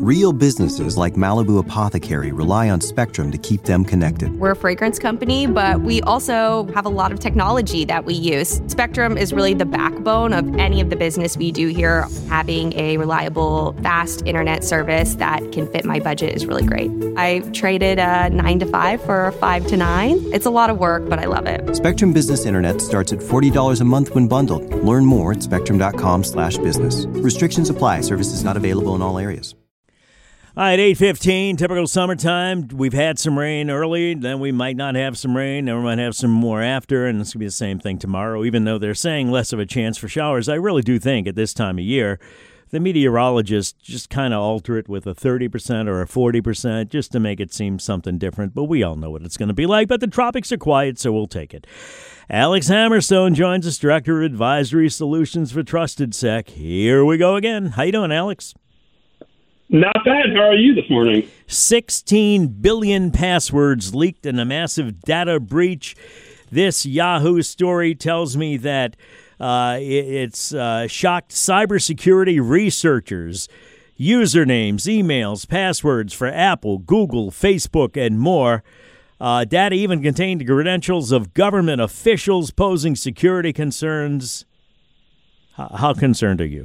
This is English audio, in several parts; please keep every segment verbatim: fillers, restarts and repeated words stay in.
Real businesses like Malibu Apothecary rely on Spectrum to keep them connected. We're a fragrance company, but we also have a lot of technology that we use. Spectrum is really the backbone of any of the business we do here. Having a reliable, fast internet service that can fit my budget is really great. I traded a nine to five for a five to nine. It's a lot of work, but I love it. Spectrum Business Internet starts at forty dollars a month when bundled. Learn more at spectrum.com slash business. Restrictions apply. Services not available in all areas. All right, eight fifteen, typical summertime. We've had some rain early, then we might not have some rain, then we might have some more after, and it's going to be the same thing tomorrow. Even though they're saying less of a chance for showers, I really do think at this time of year, the meteorologists just kind of alter it with a thirty percent or a forty percent just to make it seem something different, but we all know what it's going to be like. But the tropics are quiet, so we'll take it. Alex Hammerstone joins us, Director of Advisory Solutions for Trusted Sec. Here we go again. How you doing, Alex? Not bad. How are you this morning? sixteen billion passwords leaked in a massive data breach. This Yahoo story tells me that uh, it's uh, shocked cybersecurity researchers. Usernames, emails, passwords for Apple, Google, Facebook, and more. Uh, data even contained the credentials of government officials, posing security concerns. H- how concerned are you?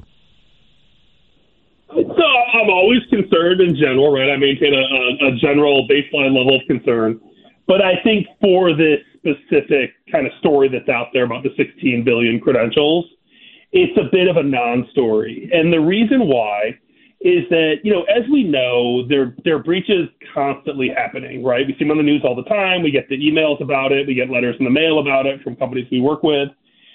So I'm always concerned in general, right? I maintain a, a, a general baseline level of concern. But I think for this specific kind of story that's out there about the sixteen billion credentials, it's a bit of a non-story. And the reason why is that, you know, as we know, there, there are breaches constantly happening, right? We see them on the news all the time. We get the emails about it. We get letters in the mail about it from companies we work with.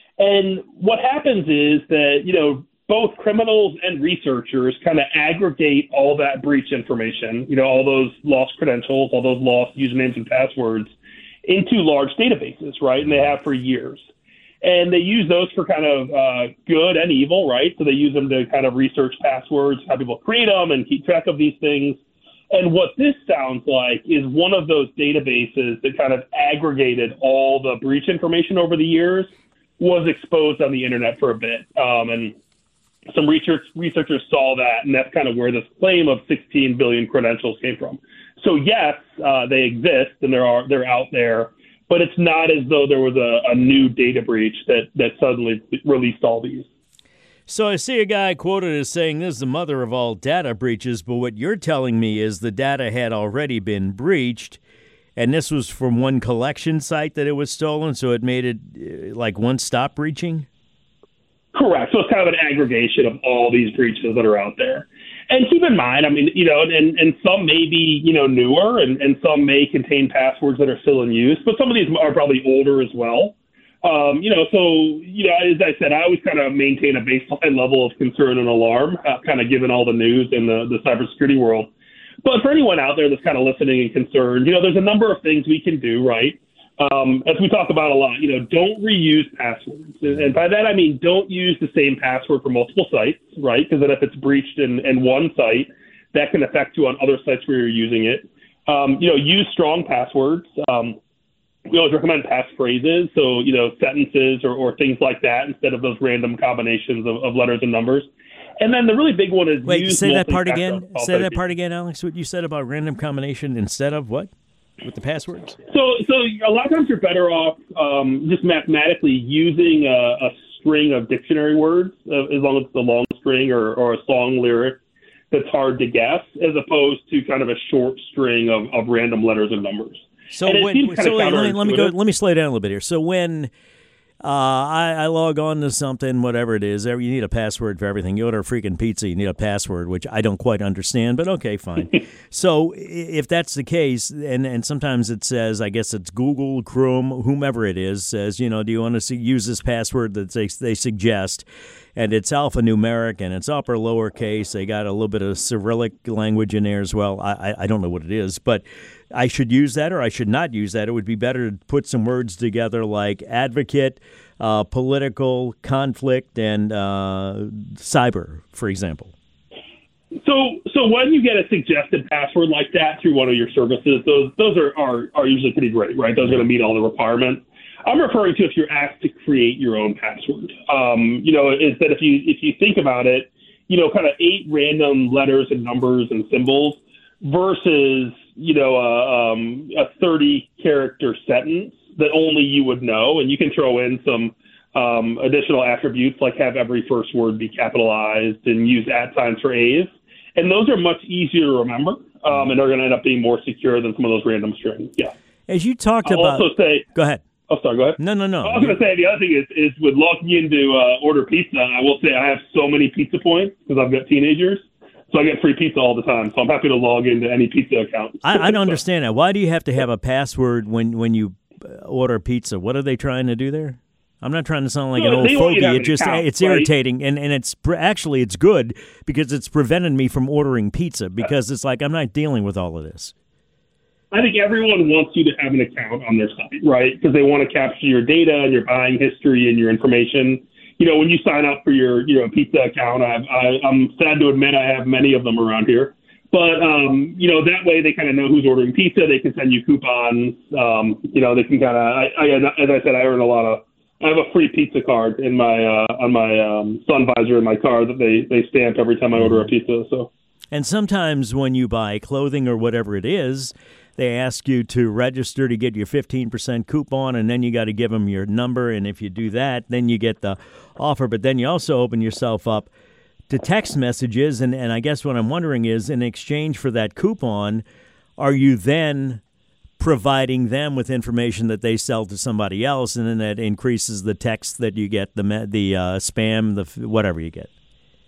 And what happens is that, you know, both criminals and researchers kind of aggregate all that breach information, you know, all those lost credentials, all those lost usernames and passwords into large databases, right? And they have for years. And they use those for kind of uh, good and evil, right? So they use them to kind of research passwords, how people create them and keep track of these things. And what this sounds like is one of those databases that kind of aggregated all the breach information over the years was exposed on the internet for a bit. Um, and some research researchers saw that, and that's kind of where this claim of sixteen billion credentials came from. So yes, uh, they exist and there are they're out there, but it's not as though there was a, a new data breach that that suddenly released all these. So I see a guy quoted as saying this is the mother of all data breaches, but what you're telling me is the data had already been breached, and this was from one collection site that it was stolen, so it made it uh, like one-stop breaching? Correct. So it's kind of an aggregation of all these breaches that are out there. And keep in mind, I mean, you know, and, and some may be, you know, newer and, and some may contain passwords that are still in use, but some of these are probably older as well. Um, you know, so, you know, as I said, I always kind of maintain a baseline level of concern and alarm, uh, kind of given all the news in the, the cybersecurity world. But for anyone out there that's kind of listening and concerned, you know, there's a number of things we can do, right? Um, as we talk about a lot, you know, don't reuse passwords. And by that, I mean, don't use the same password for multiple sites, right? Because then if it's breached in, in one site, that can affect you on other sites where you're using it. Um, you know, use strong passwords. Um, we always recommend passphrases. So, you know, sentences or, or things like that instead of those random combinations of, of letters and numbers. And then the really big one is Wait, use say that part again. Say that authentication. part again, Alex. What you said about random combination instead of what? With the passwords? So, so a lot of times you're better off um, just mathematically using a, a string of dictionary words, uh, as long as it's a long string or, or a song lyric that's hard to guess, as opposed to kind of a short string of, of random letters and numbers. So, when, so wait, let me let me go. Let me slow down a little bit here. So when uh, I, I log on to something, whatever it is, you need a password for everything. You order a freaking pizza, you need a password, which I don't quite understand, but okay, fine. So if that's the case, and, and sometimes it says, I guess it's Google, Chrome, whomever it is, says, you know, do you want to see, use this password that they, they suggest? And it's alphanumeric and it's upper lowercase. They got a little bit of Cyrillic language in there as well. I, I, I don't know what it is, but I should use that or I should not use that. It would be better to put some words together like advocate, uh, political, conflict, and uh, cyber, for example. So, so when you get a suggested password like that through one of your services, those those are, are, are usually pretty great, right? Those are going to meet all the requirements. I'm referring to if you're asked to create your own password. Um, you know, is that if you if you think about it, you know, kind of eight random letters and numbers and symbols versus, you know, a, um, a thirty character sentence that only you would know. And you can throw in some um, additional attributes like have every first word be capitalized and use at signs for A's. And those are much easier to remember um, and are going to end up being more secure than some of those random strings. Yeah. As you talked I'll about. also say. Go ahead. Oh, sorry, go ahead. No, no, no. I was going to say the other thing is, is with logging into uh, Order Pizza, I will say I have so many pizza points because I've got teenagers. So I get free pizza all the time. So I'm happy to log into any pizza account. I, I don't understand that. Why do you have to have a password when, when you order pizza? What are they trying to do there? I'm not trying to sound like no, an old fogey. It just account, it's right? irritating, and, and it's actually it's good because it's prevented me from ordering pizza because it's like I'm not dealing with all of this. I think everyone wants you to have an account on their site, right? Because they want to capture your data and your buying history and your information. You know, when you sign up for your, you know, pizza account, I, I, I'm sad to admit I have many of them around here. But, um, you know, that way they kind of know who's ordering pizza. They can send you coupons. Um, you know, they can kind of, I, I, as I said, I earn a lot of, I have a free pizza card in my, uh, on my um, sun visor in my car that they, they stamp every time I order a pizza. So. And sometimes when you buy clothing or whatever it is, they ask you to register to get your fifteen percent coupon, and then you got to give them your number. And if you do that, then you get the offer. But then you also open yourself up to text messages. And, and I guess what I'm wondering is, in exchange for that coupon, are you then providing them with information that they sell to somebody else, and then that increases the text that you get, the the uh, spam, the whatever you get?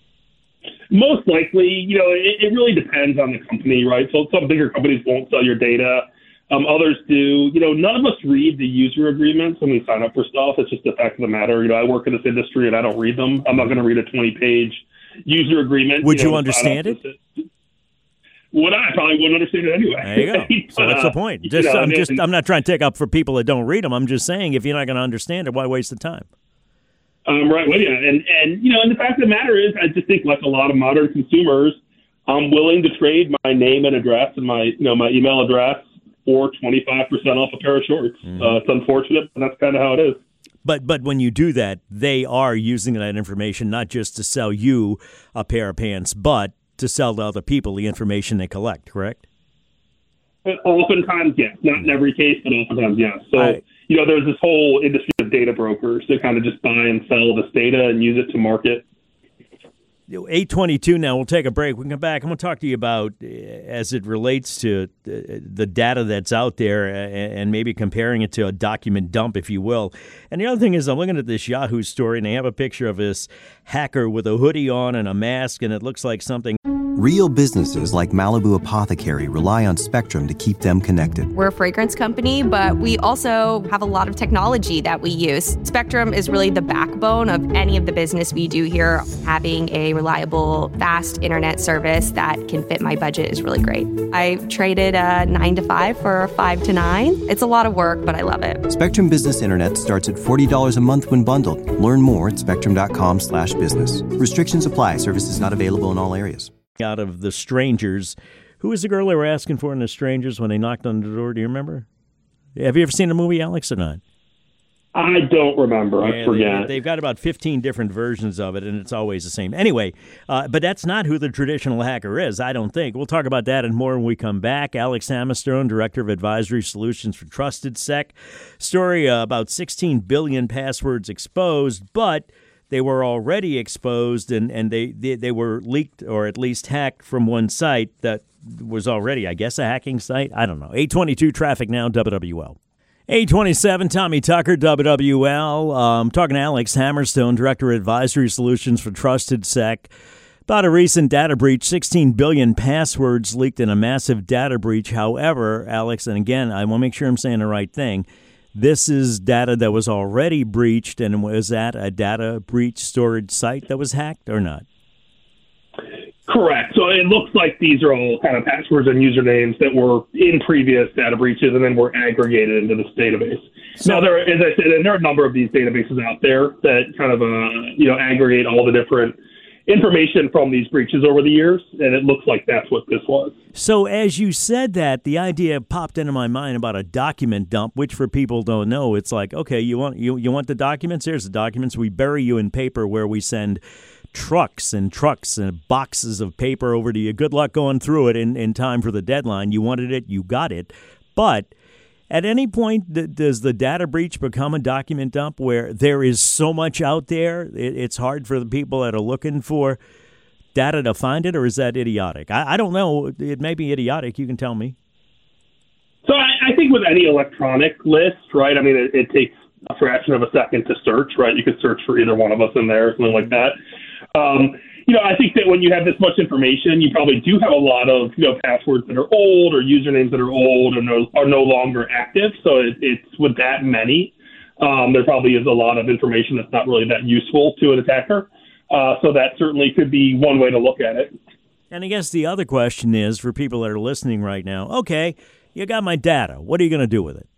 Most likely, you know, it, it really depends on the company, right? So some bigger companies won't sell your data. Um, others do. You know, none of us read the user agreements when we sign up for stuff. It's just the fact of the matter. You know, I work in this industry and I don't read them. I'm not going to read a twenty-page user agreement. Would you, you know, understand it? Would I? Probably wouldn't understand it anyway. There you go. So that's the point. Just, you know, I'm just, and, I'm not trying to take up for people that don't read them. I'm just saying, if you're not going to understand it, why waste the time? I'm right with you. And, and, you know, and the fact of the matter is, I just think like a lot of modern consumers, I'm willing to trade my name and address and my, you know, my email address for twenty-five percent off a pair of shorts. Mm-hmm. Uh, it's unfortunate, but that's kind of how it is. But but when you do that, they are using that information not just to sell you a pair of pants, but to sell to other people the information they collect, correct? Oftentimes, yes. Not in every case, but oftentimes, yes. So, I, you know, there's this whole industry of data brokers that kind of just buy and sell this data and use it to market. eight twenty-two now. We'll take a break. We can come back. I'm going to talk to you about, uh, as it relates to uh, the data that's out there uh, and maybe comparing it to a document dump, if you will. And the other thing is I'm looking at this Yahoo story, and they have a picture of this hacker with a hoodie on and a mask, and it looks like something. Real businesses like Malibu Apothecary rely on Spectrum to keep them connected. We're a fragrance company, but we also have a lot of technology that we use. Spectrum is really the backbone of any of the business we do here. Having a reliable, fast internet service that can fit my budget is really great. I traded a nine to five for a five to nine. It's a lot of work, but I love it. Spectrum Business Internet starts at forty dollars a month when bundled. Learn more at spectrum.com slash business. Restrictions apply. Services not available in all areas. Out of The Strangers. Who was the girl they were asking for in The Strangers when they knocked on the door? Do you remember? Have you ever seen the movie, Alex, or not? I don't remember. I yeah, forget. They, they've got about fifteen different versions of it, and it's always the same. Anyway, uh, but that's not who the traditional hacker is, I don't think. We'll talk about that and more when we come back. Alex Hammerstone, Director of Advisory Solutions for Trusted Sec. Story uh, about sixteen billion passwords exposed, but they were already exposed, and, and they, they, they were leaked or at least hacked from one site that was already, I guess, a hacking site. I don't know. eight twenty-two traffic now, W W L. eight twenty-seven, Tommy Tucker, W W L. Um, talking to Alex Hammerstone, Director of Advisory Solutions for Trusted Sec, about a recent data breach. sixteen billion passwords leaked in a massive data breach. However, Alex, and again, I want to make sure I'm saying the right thing, this is data that was already breached, and was that a data breach storage site that was hacked or not? Correct. So it looks like these are all kind of passwords and usernames that were in previous data breaches and then were aggregated into this database. So, now, there, as I said, and there are a number of these databases out there that kind of, uh, you know, aggregate all the different information from these breaches over the years, and it looks like that's what this was. So as you said that, the idea popped into my mind about a document dump, which for people don't know, it's like, okay, you want you, you want the documents? Here's the documents. We bury you in paper where we send trucks and trucks and boxes of paper over to you. Good luck going through it in, in time for the deadline. You wanted it, you got it. But at any point, th- does the data breach become a document dump where there is so much out there, it, it's hard for the people that are looking for data to find it, or is that idiotic? I, I don't know. It may be idiotic. You can tell me. So I, I think with any electronic list, right, I mean, it, it takes a fraction of a second to search, right? You could search for either one of us in there or something like that. Um, you know, I think that when you have this much information, you probably do have a lot of, you know, passwords that are old or usernames that are old or no, are no longer active. So it, it's with that many, um, there probably is a lot of information that's not really that useful to an attacker. Uh, so that certainly could be one way to look at it. And I guess the other question is, for people that are listening right now, okay, you got my data. What are you going to do with it?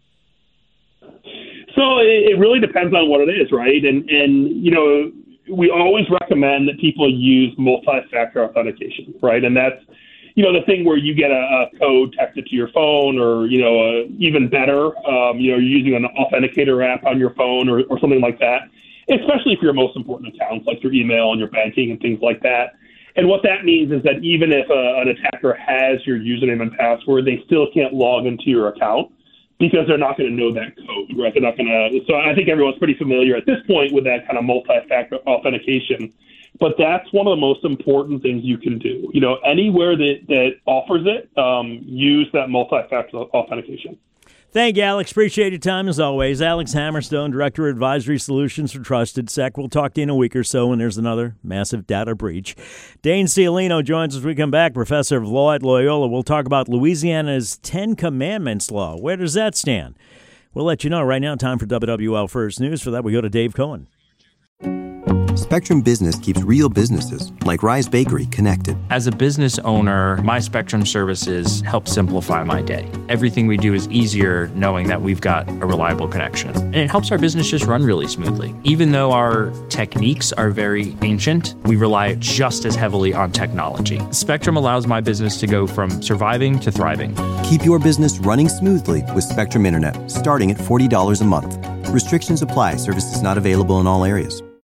So it, it really depends on what it is, right? And, and, you know, we always recommend that people use multi-factor authentication, right? And that's, you know, the thing where you get a, a code texted to your phone, or, you know, uh, even better, um, you know, you're using an authenticator app on your phone or, or something like that, especially for your most important accounts, like your email and your banking and things like that. And what that means is that even if uh, an attacker has your username and password, they still can't log into your account because they're not going to know that code, right? They're not going to. So I think everyone's pretty familiar at this point with that kind of multi-factor authentication. But that's one of the most important things you can do. You know, anywhere that, that offers it, um, use that multi-factor authentication. Thank you, Alex. Appreciate your time as always. Alex Hammerstone, Director of Advisory Solutions for Trusted Sec. We'll talk to you in a week or so when there's another massive data breach. Dane Ciolino joins us as we come back, Professor of Law at Loyola. We'll talk about Louisiana's Ten Commandments law. Where does that stand? We'll let you know right now. Time for W W L First News. For that, we go to Dave Cohen. Spectrum Business keeps real businesses, like Rise Bakery, connected. As a business owner, my Spectrum services help simplify my day. Everything we do is easier knowing that we've got a reliable connection. And it helps our business just run really smoothly. Even though our techniques are very ancient, we rely just as heavily on technology. Spectrum allows my business to go from surviving to thriving. Keep your business running smoothly with Spectrum Internet, starting at forty dollars a month. Restrictions apply. Services not available in all areas.